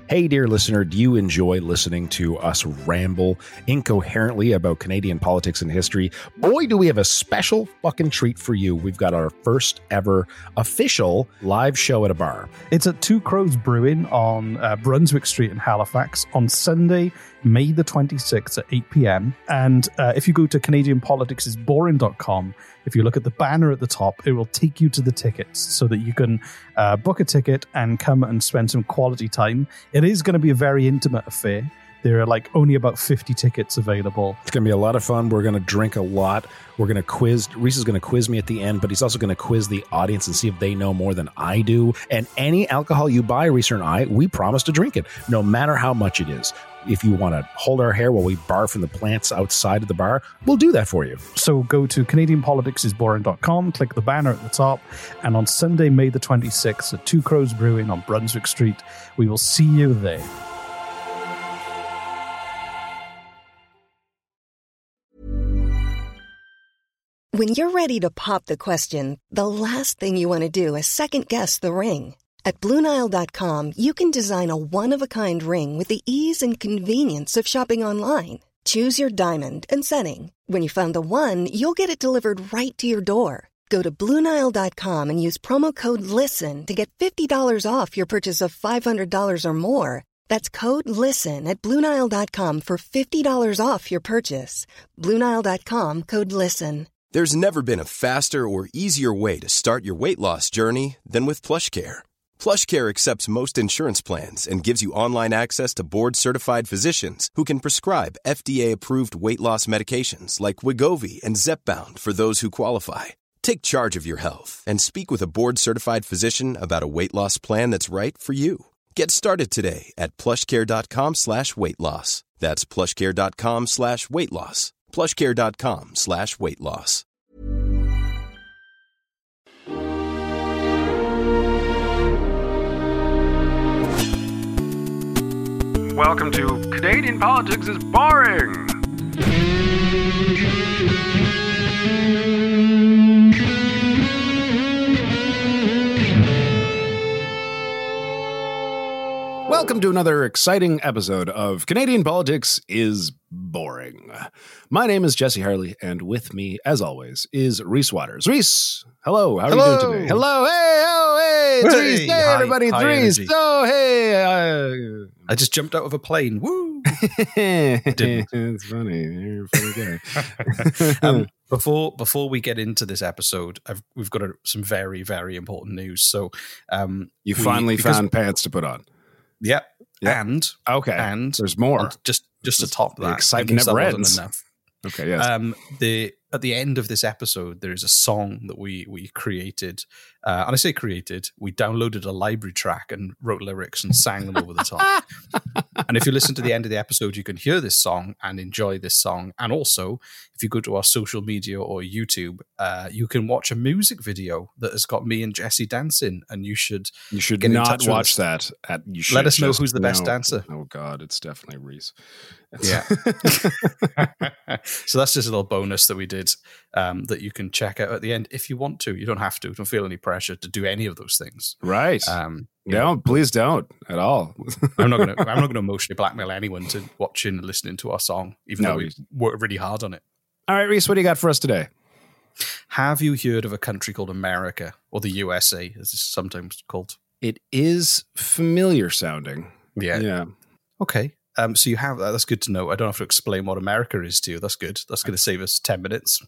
Hey, dear listener, do you enjoy listening to us ramble incoherently about Canadian politics and history? Boy, do we have a special fucking treat for you. We've got our first ever official live show at a bar. It's at Two Crows Brewing on Brunswick Street in Halifax on Sunday, May the 26th at 8 p.m. And if you go to CanadianPoliticsIsBoring.com, if you look at the banner at the top, it will take you to the tickets so that you can book a ticket and come and spend some quality time. It is going to be a very intimate affair. There are only about 50 tickets available. It's going to be a lot of fun. We're going to drink a lot. We're going to quiz. Reese is going to quiz me at the end, but he's also going to quiz the audience and see if they know more than I do. And any alcohol you buy, Reese and I, we promise to drink it, no matter how much it is. If you want to hold our hair while we barf from the plants outside of the bar, we'll do that for you. So go to CanadianPoliticsIsBoring.com, click the banner at the top, and on Sunday, May the 26th at Two Crows Brewing on Brunswick Street, we will see you there. When you're ready to pop the question, the last thing you want to do is second-guess the ring. At BlueNile.com, you can design a one-of-a-kind ring with the ease and convenience of shopping online. Choose your diamond and setting. When you find the one, you'll get it delivered right to your door. Go to BlueNile.com and use promo code LISTEN to get $50 off your purchase of $500 or more. That's code LISTEN at BlueNile.com for $50 off your purchase. BlueNile.com, code LISTEN. There's never been a faster or easier way to start your weight loss journey than with PlushCare. PlushCare accepts most insurance plans and gives you online access to board-certified physicians who can prescribe FDA-approved weight loss medications like Wegovy and Zepbound for those who qualify. Take charge of your health and speak with a board-certified physician about a weight loss plan that's right for you. Get started today at plushcare.com/weight loss. That's plushcare.com/weight loss. plushcare.com/weight loss. Welcome to Canadian Politics is Boring! Welcome to another exciting episode of Canadian Politics is Boring. My name is Jesse Harley, and with me, as always, is Reese Waters. Reese, hello. How are you doing today? Hello. Hey, oh, hey. It's Reese. Hey, everybody. It's Reese. Oh, hey. I just jumped out of a plane. Woo! Didn't. It's funny. You're a funny guy. Before we get into this episode, we've got some very, very important news. So, you finally found pants to put on. Yep. And there's more. Just to top that, excitement never ends. Enough. Okay. Yes. At the end of this episode, there is a song that we created, and I say created. We downloaded a library track and wrote lyrics and sang them over the top. And if you listen to the end of the episode, you can hear this song and enjoy this song. And also, if you go to our social media or YouTube, you can watch a music video that has got me and Jesse dancing. And you should not watch that. Let us know who's the best dancer. Oh God, it's definitely Reese. Yeah. So that's just a little bonus that we did that you can check out at the end if you want to. You don't have to. Don't feel any pressure to do any of those things. Right. No, please don't at all. I'm not going to emotionally blackmail anyone to watching and listening to our song, even though we worked really hard on it. All right, Reese, what do you got for us today? Have you heard of a country called America, or the USA, as it's sometimes called? It is familiar sounding. Yeah. Okay. So you have that. That's good to know. I don't have to explain what America is to you. That's good. That's going to save us 10 minutes.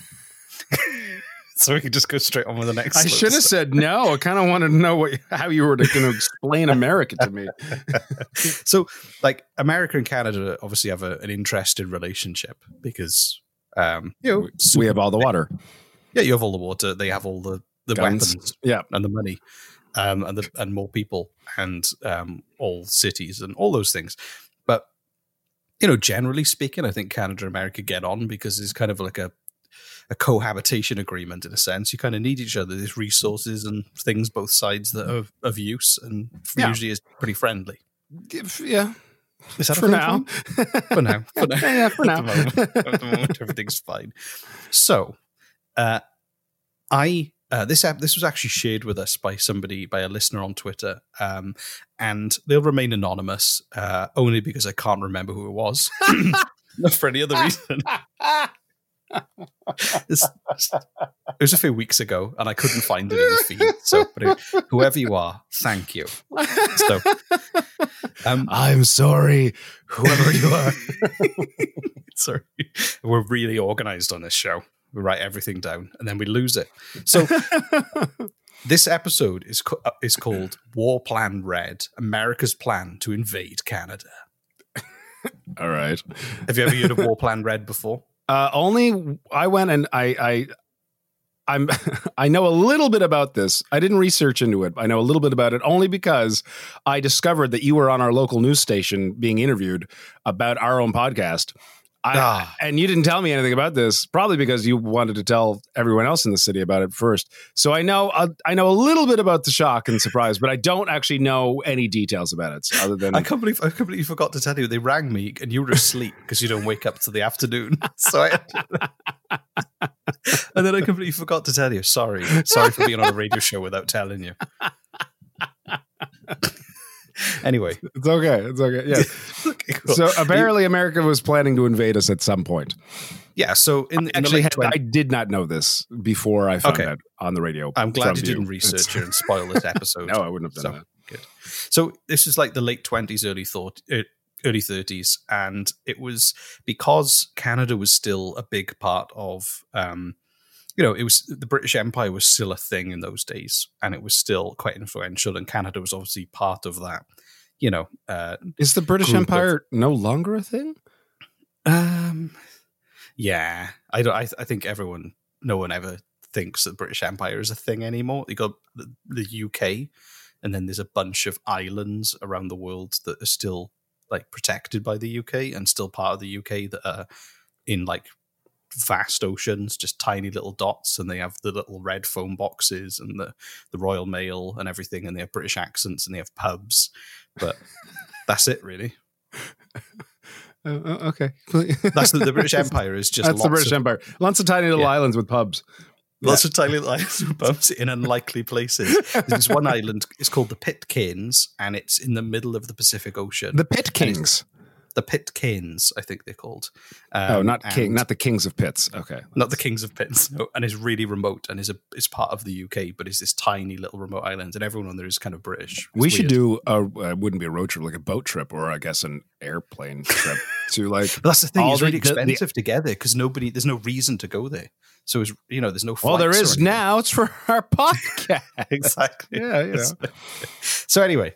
So we can just go straight on with the next. I should have said no. I kind of wanted to know how you were going to explain America to me. So, America and Canada obviously have an interesting relationship because we have all the water. Yeah, you have all the water. They have all the weapons, and the money, and more people, and all cities and all those things. But generally speaking, I think Canada and America get on because it's kind of like a cohabitation agreement in a sense. You kind of need each other. There's resources and things both sides that are of use, and usually is pretty friendly. Yeah. Is that for now? For now. Yeah, for now. At the moment, everything's fine. So, I this was actually shared with us by a listener on Twitter, and they'll remain anonymous only because I can't remember who it was. Not for any other reason. It was a few weeks ago, and I couldn't find it in the feed. So, but whoever you are, thank you. So, I'm sorry, whoever you are. Sorry, we're really organized on this show. We write everything down, and then we lose it. So, this episode is called War Plan Red: America's Plan to Invade Canada. All right. Have you ever heard of War Plan Red before? Only I went and I know a little bit about this. I didn't research into it. I know a little bit about it only because I discovered that you were on our local news station being interviewed about our own podcast. And you didn't tell me anything about this, probably because you wanted to tell everyone else in the city about it first. So I know a little bit about the shock and surprise, but I don't actually know any details about it. Other than I completely forgot to tell you. They rang me and you were asleep because you don't wake up till the afternoon. So and then I completely forgot to tell you. Sorry for being on a radio show without telling you. Anyway, it's okay. Yeah. Okay, cool. So apparently, America was planning to invade us at some point. Yeah. So I did not know this before I found out on the radio. I'm glad you didn't research it and spoil this episode. No, I wouldn't have done that. Good. So this is like the late 20s, early 30s, and it was because Canada was still a big part of. It was the British Empire was still a thing in those days, and it was still quite influential. And Canada was obviously part of that. Is the British Empire no longer a thing? Yeah, I think no one ever thinks that the British Empire is a thing anymore. You got the UK, and then there's a bunch of islands around the world that are still like protected by the UK and still part of the UK that are in like vast oceans, just tiny little dots, and they have the little red phone boxes and the Royal Mail and everything, and they have British accents and they have pubs, but that's it really. Okay. That's the British Empire is just that's the British Empire. Lots of tiny little islands with pubs. Lots of tiny little islands with pubs in unlikely places. There's one island, it's called the Pitcairns, and it's in the middle of the Pacific Ocean. The Pitcairns. The Pitcairns, I think they're called. Not the Kings of Pits. Okay, not the Kings of Pits. No, and it's really remote, and is part of the UK, but it's this tiny little remote island, and everyone on there is kind of British. We should do wouldn't be a road trip, like a boat trip, or I guess an airplane trip to like. But that's the thing; it's really expensive together because there's no reason to go there. So it's there's no. Well, there is now. It's for our podcast. Exactly. Yeah. So anyway.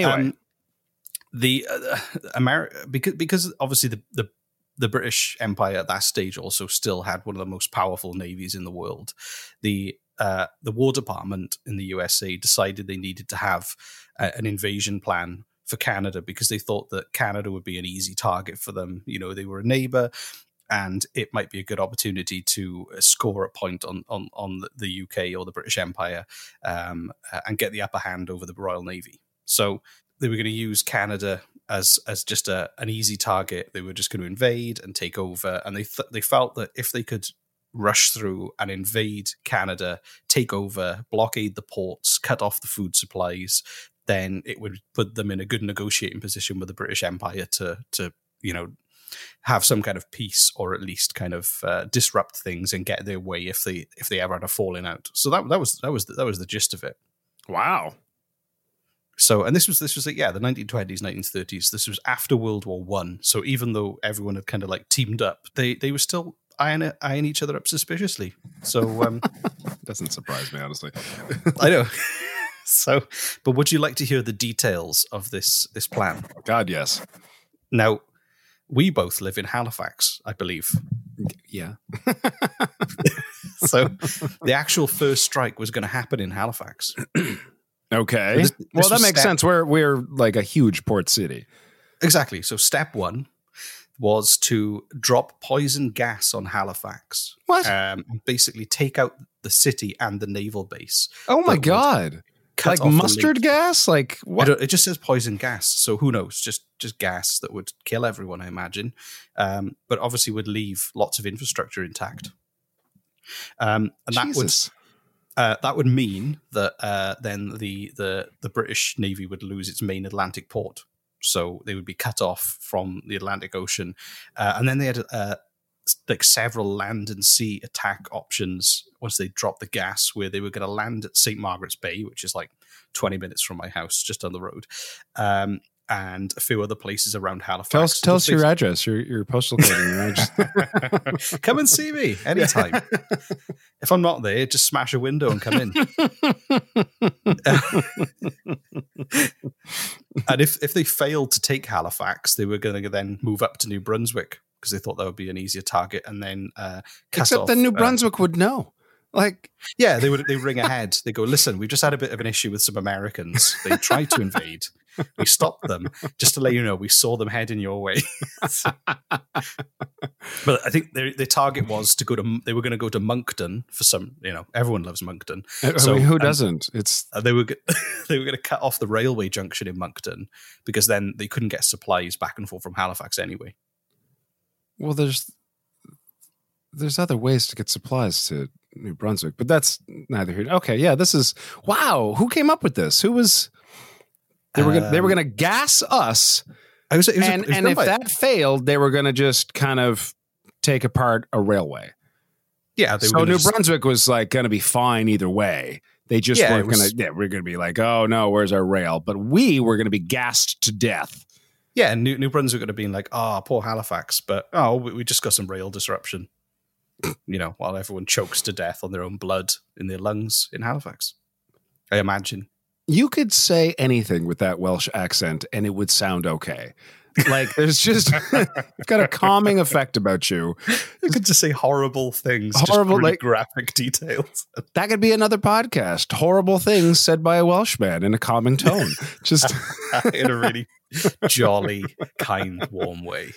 The because obviously the British Empire at that stage also still had one of the most powerful navies in the world. The War Department in the USA decided they needed to have an invasion plan for Canada because they thought that Canada would be an easy target for them. They were a neighbor, and it might be a good opportunity to score a point on the UK or the British Empire and get the upper hand over the Royal Navy. So they were going to use Canada as just an easy target. They were just going to invade and take over. And they felt that if they could rush through and invade Canada, take over, blockade the ports, cut off the food supplies, then it would put them in a good negotiating position with the British Empire to have some kind of peace, or at least kind of disrupt things and get their way if they ever had a falling out. So that was the gist of it. Wow. So, and this was like, the 1920s, 1930s. This was after World War I. So even though everyone had kind of like teamed up, they were still eyeing each other up suspiciously. So doesn't surprise me, honestly. I know. So, but would you like to hear the details of this plan? God, yes. Now, we both live in Halifax, I believe. Yeah. So the actual first strike was going to happen in Halifax. Okay. Well, that makes sense. We're like a huge port city. Exactly. So step one was to drop poison gas on Halifax. What? Basically take out the city and the naval base. Oh my God. Like mustard gas? Like what? It just says poison gas. So who knows? Just gas that would kill everyone, I imagine. But obviously would leave lots of infrastructure intact. And Jesus. That would mean that then the British Navy would lose its main Atlantic port. So they would be cut off from the Atlantic Ocean. And then they had like several land and sea attack options once they dropped the gas, where they were going to land at St. Margaret's Bay, which is like 20 minutes from my house, just down the road. And a few other places around Halifax. Tell us your address, your postal code. And your address. Come and see me anytime. If I'm not there, just smash a window and come in. And if they failed to take Halifax, they were going to then move up to New Brunswick, because they thought that would be an easier target, and then except that New Brunswick would know. Like, yeah, they ring ahead. They go, listen, we've just had a bit of an issue with some Americans. They tried to invade. We stopped them. Just to let you know, we saw them heading your way. But I think their target was to go to. They were going to go to Moncton for some. Everyone loves Moncton. So who doesn't? It's they were going to cut off the railway junction in Moncton, because then they couldn't get supplies back and forth from Halifax anyway. Well, there's other ways to get supplies to New Brunswick, but that's neither here. Okay, yeah, this is wow. Who came up with this? Who was? They were going to gas us, and if that failed, they were going to just kind of take apart a railway. Yeah, so New Brunswick was like going to be fine either way. They just weren't going to. Yeah, we're going to be like, oh no, where's our rail? But we were going to be gassed to death. Yeah, and New Brunswick would have been like, poor Halifax, but we just got some rail disruption. While everyone chokes to death on their own blood in their lungs in Halifax. I imagine. You could say anything with that Welsh accent and it would sound okay. Like, there's just got a calming effect about you. You could just say horrible things. Horrible, just really graphic details. That could be another podcast. Horrible things said by a Welshman in a calming tone. Just in a really jolly, kind, warm way.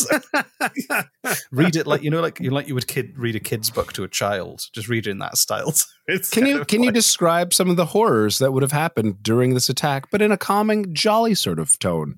Read it like you would read a kid's book to a child. Just read it in that style. Can you describe some of the horrors that would have happened during this attack, but in a calming, jolly sort of tone?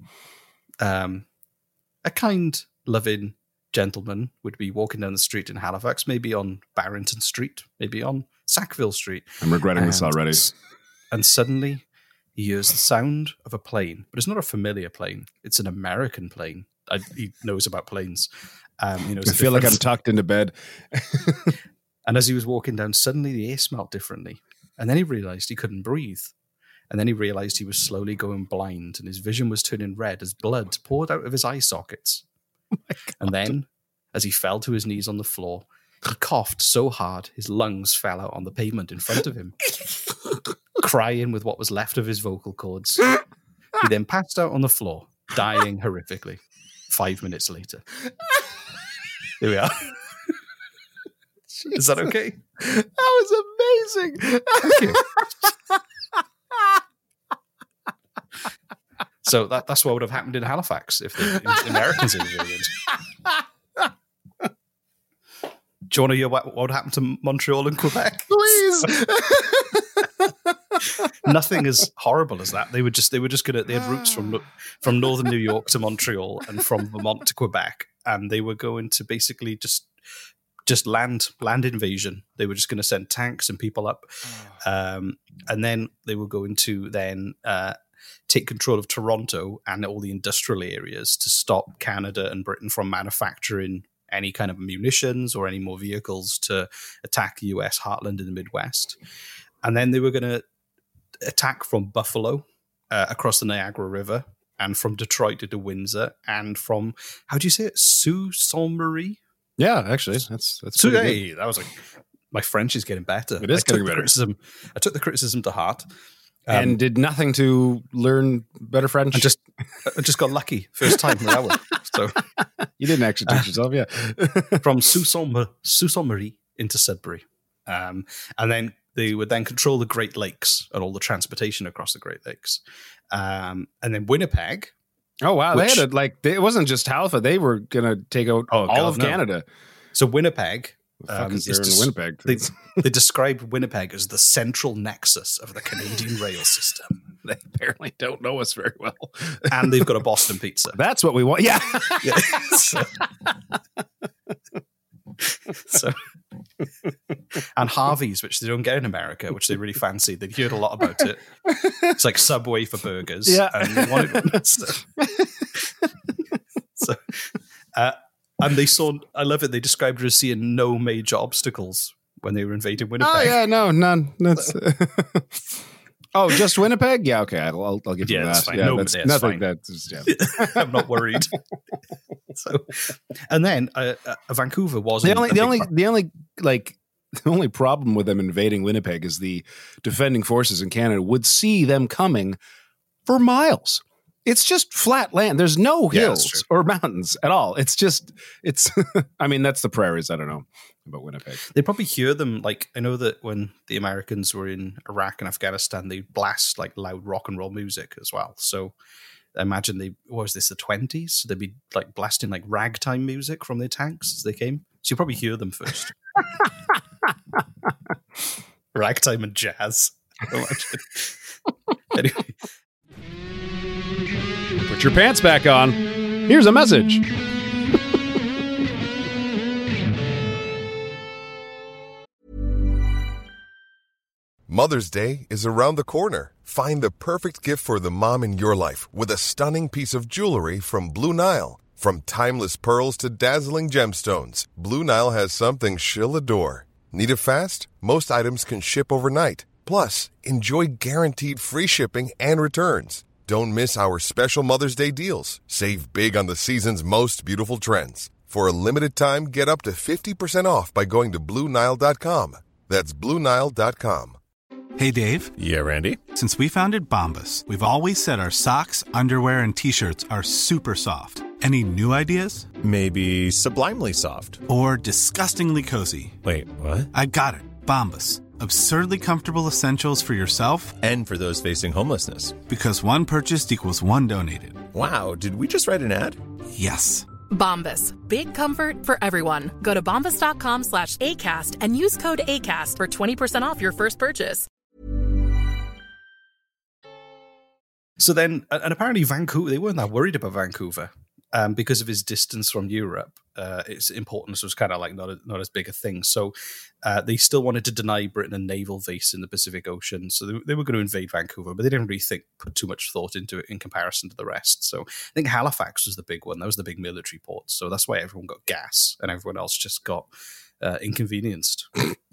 A kind, loving gentleman would be walking down the street in Halifax, maybe on Barrington Street, maybe on Sackville Street. I'm regretting this already. And suddenly he hears the sound of a plane, but it's not a familiar plane. It's an American plane. He knows about planes. I feel like I'm tucked into bed. And as he was walking down, suddenly the air smelled differently. And then he realized he couldn't breathe. And then he realized he was slowly going blind, and his vision was turning red as blood poured out of his eye sockets. And then, as he fell to his knees on the floor, he coughed so hard his lungs fell out on the pavement in front of him, crying with what was left of his vocal cords. He then passed out on the floor, dying horrifically. 5 minutes later. Here we are. Is that okay? That was amazing. Thank you. So that's what would have happened in Halifax if the Americans invaded. Do you want to hear what would happen to Montreal and Quebec? Please. Nothing as horrible as that. They were just gonna. They had routes from northern New York to Montreal and from Vermont to Quebec, and they were going to basically just land invasion. They were just going to send tanks and people up, and then they were going to take control of Toronto and all the industrial areas to stop Canada and Britain from manufacturing any kind of munitions or any more vehicles to attack the US heartland in the Midwest. And then they were going to attack from Buffalo across the Niagara River, and from Detroit into Windsor, and from, how do you say it? Sault Ste. Marie? Yeah, actually, that's today. That was like, my French is getting better. It is getting better. I took the criticism to heart. And did nothing to learn better French. I just got lucky first time with that one. So you didn't actually teach yourself, yeah. From Sault Ste. Marie into Sudbury, and then they would then control the Great Lakes and all the transportation across the Great Lakes, and then Winnipeg. Oh wow, they had it wasn't just Halifax; they were going to take out all of Canada. So Winnipeg. Is in Winnipeg? They described Winnipeg as the central nexus of the Canadian rail system. They apparently don't know us very well. And they've got a Boston pizza. That's what we want. Yeah. and Harvey's, which they don't get in America, which they really fancy. They'd heard a lot about it. It's like Subway for burgers. Yeah. And they wanted one. So, and they saw, I love it, they described it as seeing no major obstacles when they were invading Winnipeg. Oh, yeah, no, none. That's, oh, just Winnipeg? Yeah, okay, I'll give you that. That's fine. Yeah, No, that's that's nothing. fine. That's, yeah. I'm not worried. So, and then Vancouver was The only problem with them invading Winnipeg is the defending forces in Canada would see them coming for miles. It's just flat land. There's no hills or mountains at all. It's I mean, that's the prairies. I don't know about Winnipeg. They probably hear them. Like, I know that when the Americans were in Iraq and Afghanistan, they blast like loud rock and roll music as well. So I imagine the 20s? So they'd be like blasting like ragtime music from their tanks as they came. So you probably hear them first. Ragtime and jazz. Anyway. Put your pants back on. Here's a message. Mother's Day is around the corner. Find the perfect gift for the mom in your life with a stunning piece of jewelry from Blue Nile. From timeless pearls to dazzling gemstones, Blue Nile has something she'll adore. Need it fast? Most items can ship overnight. Plus, enjoy guaranteed free shipping and returns. Don't miss our special Mother's Day deals. Save big on the season's most beautiful trends. For a limited time, get up to 50% off by going to BlueNile.com. That's BlueNile.com. Hey, Dave. Yeah, Randy. Since we founded Bombas, we've always said our socks, underwear, and T-shirts are super soft. Any new ideas? Maybe sublimely soft. Or disgustingly cozy. Wait, what? I got it. Bombas. Absurdly comfortable essentials for yourself and for those facing homelessness. Because one purchased equals one donated. Wow, did we just write an ad? Yes. Bombas. Big comfort for everyone. Go to bombas.com/ACAST and use code ACAST for 20% off your first purchase. So then, and apparently Vancouver, they weren't that worried about Vancouver because of his distance from Europe. Its importance was kind of like not as big a thing. So they still wanted to deny Britain a naval base in the Pacific Ocean. So they were going to invade Vancouver, but they didn't really put too much thought into it in comparison to the rest. So I think Halifax was the big one. That was the big military port. So that's why everyone got gas and everyone else just got inconvenienced.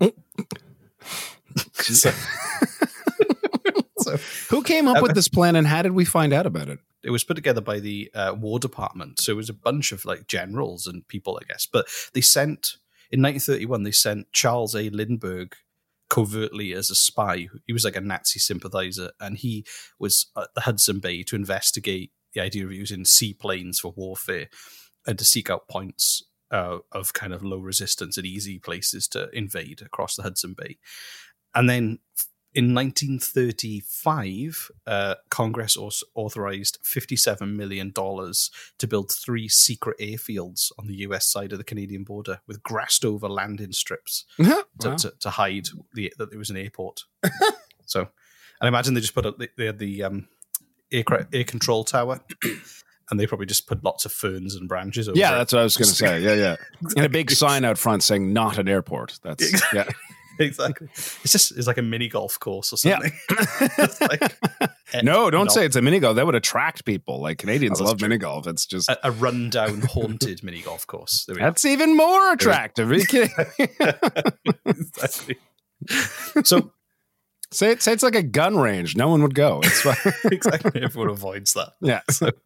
So, who came up with this plan and how did we find out about it? It was put together by the War Department. So it was a bunch of like generals and people, I guess. But they sent, in 1931, they sent Charles A. Lindbergh covertly as a spy. He was like a Nazi sympathizer. And he was at the Hudson Bay to investigate the idea of using seaplanes for warfare and to seek out points of kind of low resistance and easy places to invade across the Hudson Bay. And then in 1935, Congress authorized $57 million to build 3 secret airfields on the US side of the Canadian border with grassed-over landing strips to hide that there was an airport. So, and I imagine they just they had the air control tower, and they probably just put lots of ferns and branches over it. Yeah, that's what I was going to say. Yeah. And a big sign out front saying "not an airport." That's yeah. Exactly. It's like a mini golf course or something. Yeah. No, don't say it's a mini golf. That would attract people. Like Canadians love mini golf. It's just a rundown, haunted mini golf course. That's even more attractive. Are you kidding? Exactly. So say it's like a gun range. No one would go. It's exactly. Everyone avoids that. Yeah.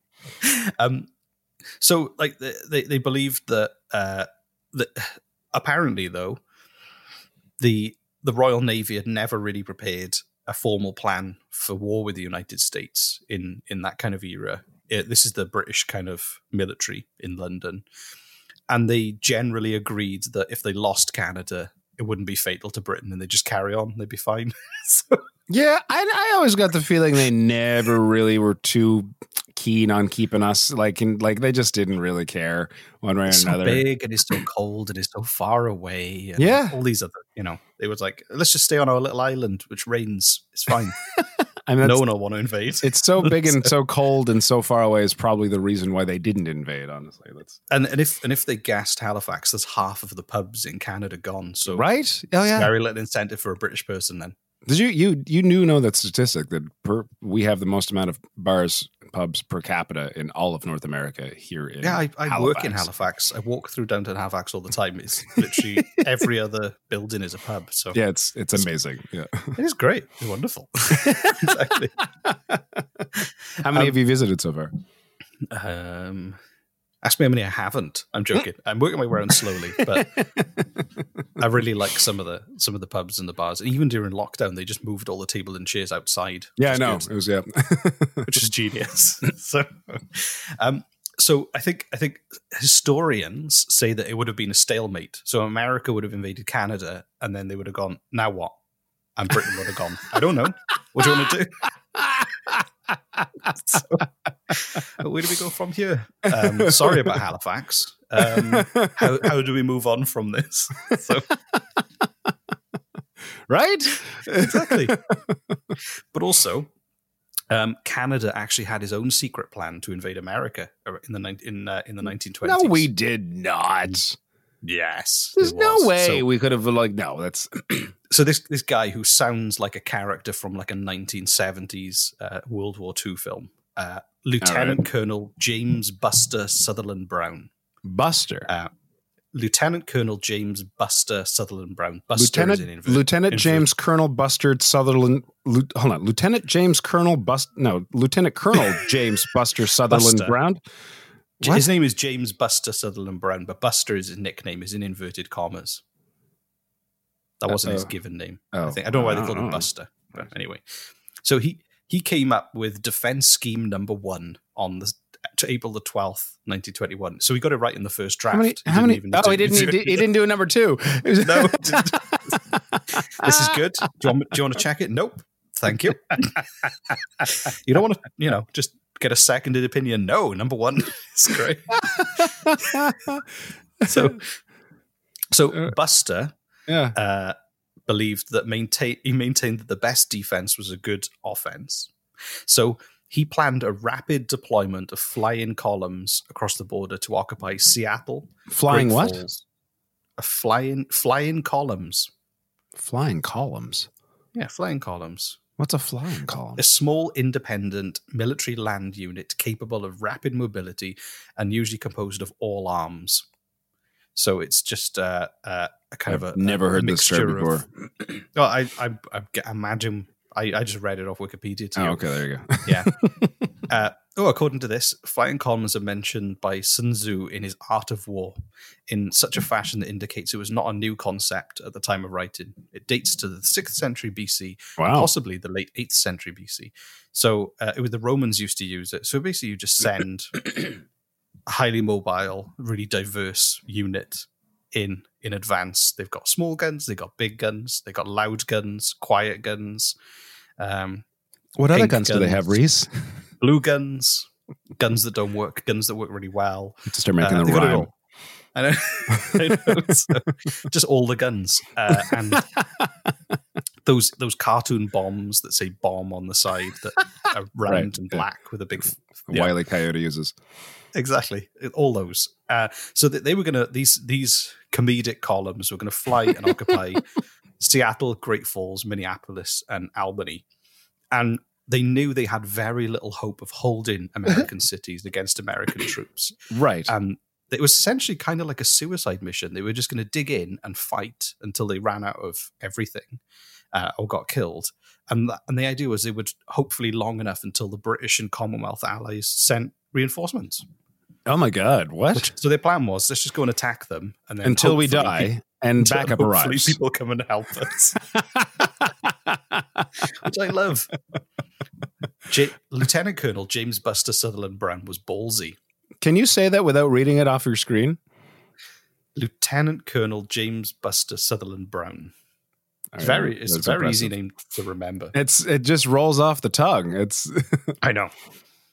So like they believed that apparently though. The Royal Navy had never really prepared a formal plan for war with the United States in that kind of era. This is the British kind of military in London. And they generally agreed that if they lost Canada, it wouldn't be fatal to Britain and they'd just carry on. They'd be fine. Yeah, I always got the feeling they never really were too keen on keeping us like they just didn't really care one way or another. So big and it's so cold and it's so far away. And all these other, it was like, let's just stay on our little island, which rains. It's fine. I mean, no one will want to invade. It's so big and so cold and so far away is probably the reason why they didn't invade. Honestly, and if they gassed Halifax, there's half of the pubs in Canada gone. So right? Oh yeah, very little incentive for a British person then. Did you know that statistic that we have the most amount of bars and pubs per capita in all of North America here in I work in Halifax. I walk through downtown Halifax all the time. It's literally every other building is a pub. So yeah, it's amazing. Yeah, it is great. It's wonderful. Exactly. How many have you visited so far? Ask me how many I haven't. I'm joking. I'm working my way around slowly, but I really like some of the pubs and the bars. And even during lockdown, they just moved all the table and chairs outside. Yeah, I know. It was which is genius. So I think historians say that it would have been a stalemate. So America would have invaded Canada, and then they would have gone, now what? And Britain would have gone, I don't know. What do you want to do? So, where do we go from here? Sorry about Halifax. How do we move on from this? So, right? Exactly. But also, Canada actually had his own secret plan to invade America in the 1920s. No, we did not. Yes, there's no way we could have no. That's so. This guy who sounds like a character from like a 1970s World War II film, Lieutenant Colonel James Buster Sutherland Brown. Buster. Lieutenant Colonel James Buster Sutherland Brown. Lieutenant James Colonel Buster Sutherland. Lieutenant James Colonel Lieutenant Colonel James Buster Sutherland Brown. What? His name is James Buster Sutherland Brown, but Buster is his nickname, is in inverted commas. That wasn't his given name. I don't know why they called him Buster. But anyway, so he came up with Defense Scheme Number 1 on April the 12th, 1921. So he got it right in the first draft. How many? He didn't do a number 2. No. This is good. Do you want to check it? Nope. Thank you. You don't want to, just get a seconded opinion. No, number 1 is great. So Buster believed that he maintained that the best defense was a good offense. So he planned a rapid deployment of flying columns across the border to occupy Seattle. Flying Great what? Falls, flying columns. Flying columns? Yeah, flying columns. What's a flying column? A small, independent military land unit capable of rapid mobility and usually composed of all arms. So it's just a kind of a never heard this term before. I imagine I just read it off Wikipedia to you. Oh, okay, there you go. Yeah. According to this, flying columns are mentioned by Sun Tzu in his Art of War in such a fashion that indicates it was not a new concept at the time of writing. It dates to the 6th century BC, possibly the late 8th century BC. So it was the Romans used to use it. So basically you just send a highly mobile, really diverse unit in advance. They've got small guns, they've got big guns, they've got loud guns, quiet guns. What other guns do they have, Reese? Blue guns, guns that don't work, guns that work really well. To start making the rhyme. I know. So, just all the guns. And those cartoon bombs that say bomb on the side that are round and black with a big... Wile E. Coyote uses. Exactly. All those. So that they were going to... These comedic columns were going to fly and occupy Seattle, Great Falls, Minneapolis, and Albany. And they knew they had very little hope of holding American cities against American troops. Right. And it was essentially kind of like a suicide mission. They were just going to dig in and fight until they ran out of everything or got killed. And the idea was they would hopefully long enough until the British and Commonwealth allies sent reinforcements. Oh my God, what? So their plan was, let's just go and attack them. And then until we die and backup arrives. People come and help us. Which I love. Lieutenant Colonel James Buster Sutherland Brown was ballsy. Can you say that without reading it off your screen? Lieutenant Colonel James Buster Sutherland Brown. It's a very easy name to remember. It just rolls off the tongue. I know.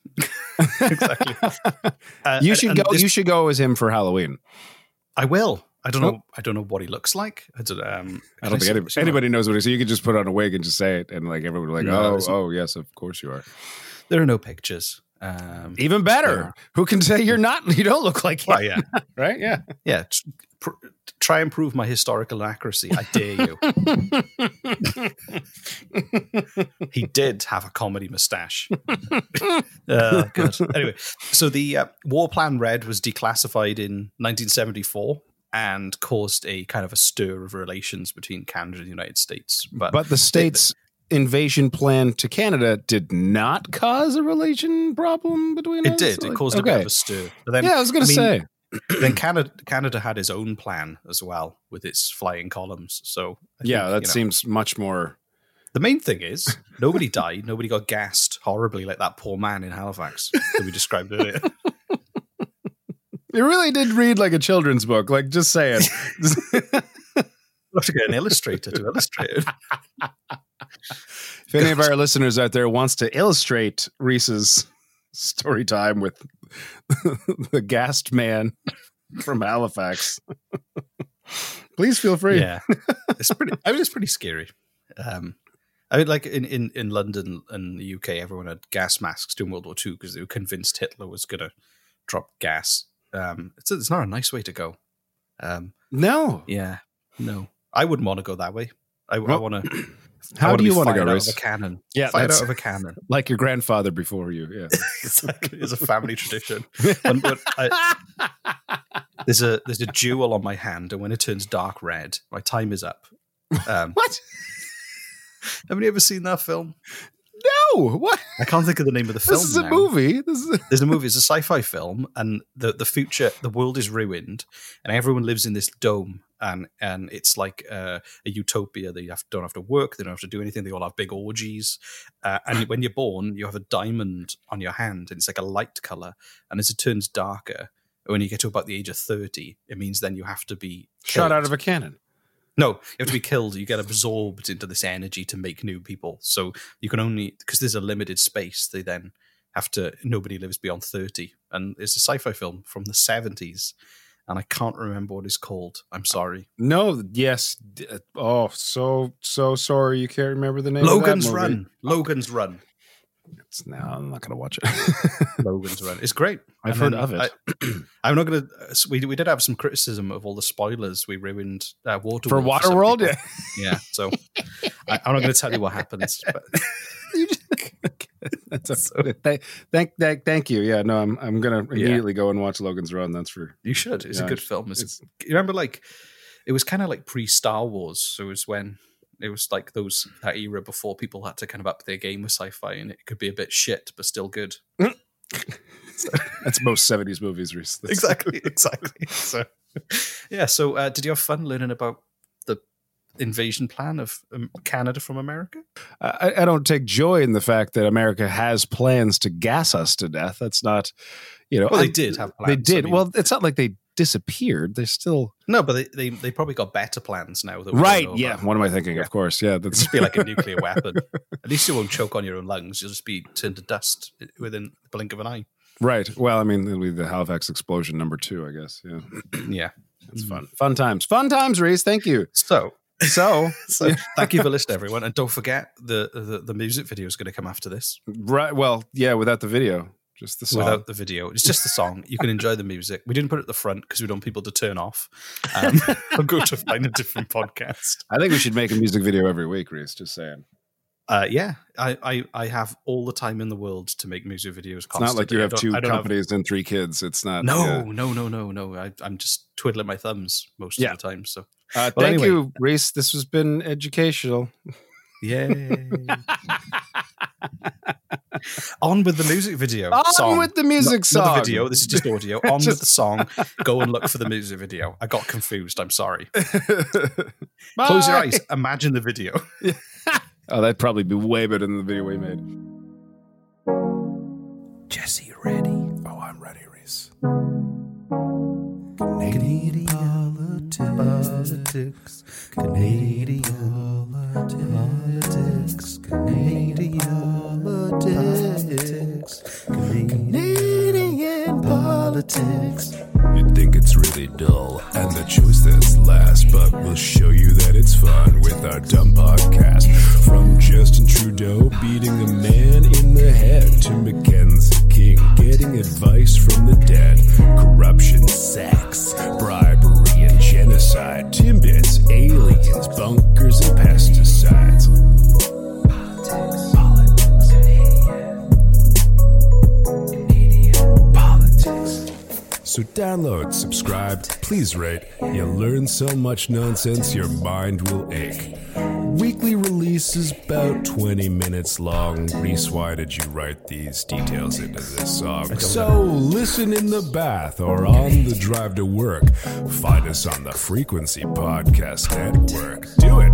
Exactly. You should go as him for Halloween. I will. I don't know. I don't know what he looks like. I don't think anybody knows what he is. So you could just put on a wig and just say it, and like everyone would be like, oh, yes, of course you are. There are no pictures. Even better. Who can say you're not? You don't look like him. Well, yeah. Right? Yeah. Yeah. Try and prove my historical accuracy. I dare you. He did have a comedy mustache. Good. Anyway, so the War Plan Red was declassified in 1974 and caused a kind of a stir of relations between Canada and the United States. But the states' invasion plan to Canada did not cause a relation problem between us? It did. It caused a bit of a stir. But then, I was going to say. Then Canada had its own plan as well with its flying columns. So I think, that seems much more. The main thing is nobody died. Nobody got gassed horribly like that poor man in Halifax that we described earlier. You really did read like a children's book. Like, just say it. We'll have to get an illustrator to illustrate it. If any of our listeners out there wants to illustrate Reese's story time with the gassed man from Halifax, please feel free. Yeah, it's pretty scary. I mean, like in London and the UK, everyone had gas masks during World War II because they were convinced Hitler was going to drop gas. It's not a nice way to go. No. Yeah. No. I wouldn't want to go that way. I want to. How do you want to go, Reese? Out of a cannon. Yeah, fight out of a cannon, like your grandfather before you. Yeah, exactly. It's a family tradition. There's a jewel on my hand, and when it turns dark red, my time is up. What? Haven't you ever seen that film? No. What? I can't think of the name of the film. This is a movie. There's a movie. It's a sci-fi film, and the future, the world is ruined, and everyone lives in this dome, and it's like a utopia. They don't have to work. They don't have to do anything. They all have big orgies. And when you're born, you have a diamond on your hand, and it's like a light color. And as it turns darker, when you get to about the age of 30, it means then you have to be shot out of a cannon. No, you have to be killed. You get absorbed into this energy to make new people. So you can only, because there's a limited space, they then have to, nobody lives beyond 30. And it's a sci-fi film from the 70s. And I can't remember what it's called. I'm sorry. No, yes. Oh, so sorry. You can't remember the name Logan's of that movie. Run. Logan's Run. I'm not going to watch it. Logan's Run. It's great. I've heard of it. I'm not going to. We did have some criticism of all the spoilers. We ruined Waterworld. For Waterworld? Yeah. Yeah. So I'm not going to tell you what happens. But That's thank you. Yeah, no, I'm going to immediately go and watch Logan's Run. That's for you should. It's a good film. You remember, like, it was kind of like pre-Star Wars. So it was when. It was like that era before people had to kind of up their game with sci-fi, and it could be a bit shit, but still good. That's most 70s movies, Reese. Exactly. So, yeah. So, did you have fun learning about the invasion plan of Canada from America? I don't take joy in the fact that America has plans to gas us to death. That's not, Well, they did have plans. They did. I mean, well, it's not like they disappeared. They're still no, but they probably got better plans now. That right? Yeah. What am I thinking? Yeah. Of course. Yeah. That's just be like a nuclear weapon. At least you won't choke on your own lungs. You'll just be turned to dust within the blink of an eye. Right. Well, I mean, it'll be the Halifax explosion number 2, I guess. Yeah. Yeah. It's fun. Fun times, Reese. Thank you. So thank you for listening, everyone, and don't forget the music video is going to come after this. Right. Well, yeah. Without the video. Just the song. Without the video. It's just the song. You can enjoy the music. We didn't put it at the front because we don't want people to turn off. I'll go to find a different podcast. I think we should make a music video every week, Reese. Just saying. Yeah. I have all the time in the world to make music videos constantly. It's not like you have 2 companies and 3 kids. It's not. No. I'm just twiddling my thumbs most of the time. So thank you, Reese. This has been educational. Yay. On with the music video. On with the music song. Not the video. This is just audio. On with the song. Go and look for the music video. I got confused. I'm sorry. Close your eyes. Imagine the video. Oh, that'd probably be way better than the video we made. Jesse, you ready? Oh, I'm ready, Reese. Canadian politics. Canadian politics. Canadian politics. Canadian politics. might think it's really dull and the choice that's last, but we'll show you that it's fun with our dumb podcast. From Justin Trudeau beating a man in the head to Mackenzie King getting advice from the dead. Corruption, sex, bribery, and genocide. Timbits, aliens, bunkers, and pesticides. So download, subscribe, please rate. You'll learn so much nonsense your mind will ache. Weekly releases about 20 minutes long. Reese, why did you write these details into this song? So listen in the bath or on the drive to work. Find us on the Frequency Podcast Network. Do it.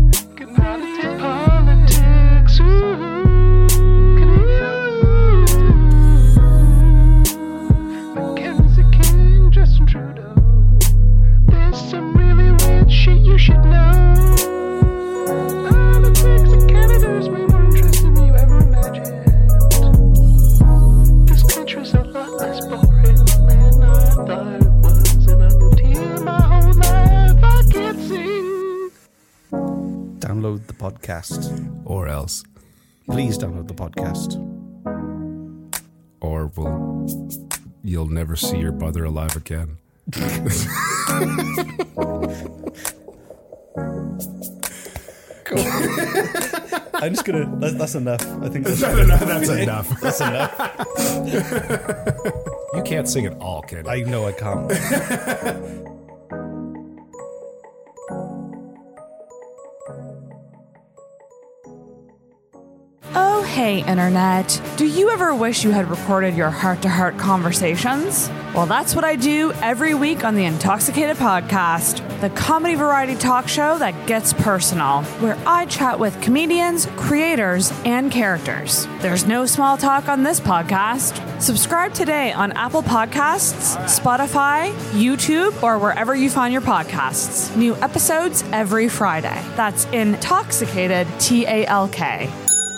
Politics, Mackenzie King, Justin Trudeau. There's some really weird shit you should know. Politics in Canada is way more interesting than you ever imagined. This country's a lot less boring than I thought it was, and I lived here my whole life. I can't sing. Download the podcast. Or else. Please download the podcast. Or you'll never see your brother alive again. Cool. I'm just gonna. That's enough. I think that's enough. That's enough. That's enough. You can't sing at all, can you? I know I can't. Oh, hey, Internet. Do you ever wish you had recorded your heart-to-heart conversations? Well, that's what I do every week on the Intoxicated Podcast, the comedy variety talk show that gets personal, where I chat with comedians, creators, and characters. There's no small talk on this podcast. Subscribe today on Apple Podcasts, Spotify, YouTube, or wherever you find your podcasts. New episodes every Friday. That's Intoxicated, TALK.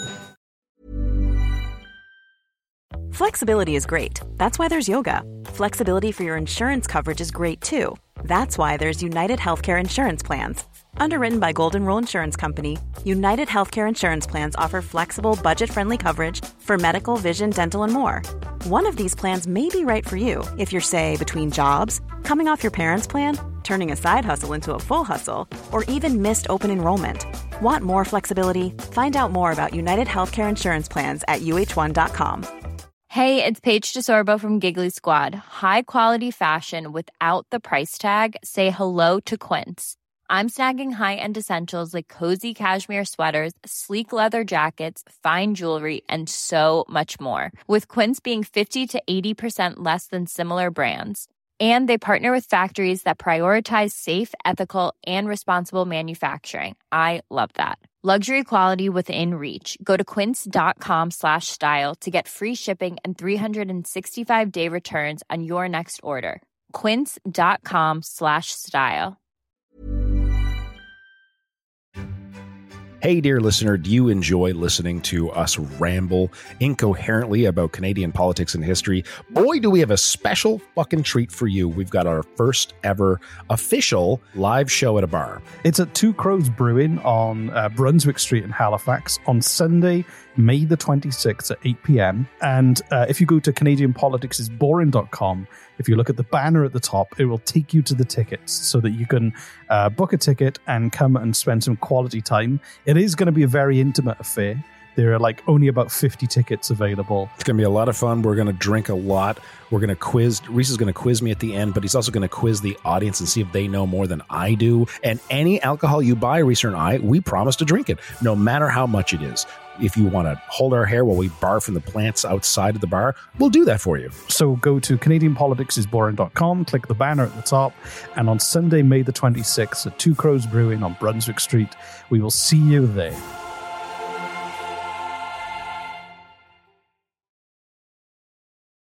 Flexibility is great. That's why there's yoga. Flexibility for your insurance coverage is great too. That's why there's United Healthcare Insurance Plans. Underwritten by Golden Rule Insurance Company, United Healthcare Insurance Plans offer flexible, budget-friendly coverage for medical, vision, dental, and more. One of these plans may be right for you if you're, say, between jobs, coming off your parents' plan, turning a side hustle into a full hustle, or even missed open enrollment. Want more flexibility? Find out more about United Healthcare Insurance Plans at uh1.com. Hey, it's Paige DeSorbo from Giggly Squad. High quality fashion without the price tag. Say hello to Quince. I'm snagging high-end essentials like cozy cashmere sweaters, sleek leather jackets, fine jewelry, and so much more. With Quince being 50 to 80% less than similar brands. And they partner with factories that prioritize safe, ethical, and responsible manufacturing. I love that. Luxury quality within reach. Go to quince.com/style to get free shipping and 365-day returns on your next order. Quince.com/style. Hey, dear listener, do you enjoy listening to us ramble incoherently about Canadian politics and history? Boy, do we have a special fucking treat for you. We've got our first ever official live show at a bar. It's at Two Crows Brewing on Brunswick Street in Halifax on Sunday, May the 26th at 8 p.m. And if you go to CanadianPoliticsIsBoring.com, if you look at the banner at the top, it will take you to the tickets so that you can book a ticket and come and spend some quality time. It is going to be a very intimate affair. There are only about 50 tickets available. It's going to be a lot of fun. We're going to drink a lot. We're going to quiz. Reese is going to quiz me at the end, but he's also going to quiz the audience and see if they know more than I do. And any alcohol you buy, Reese and I, we promise to drink it, no matter how much it is. If you want to hold our hair while we barf from the plants outside of the bar, we'll do that for you. So go to CanadianPoliticsIsBoring.com, click the banner at the top, and on Sunday, May the 26th at Two Crows Brewing on Brunswick Street, we will see you there.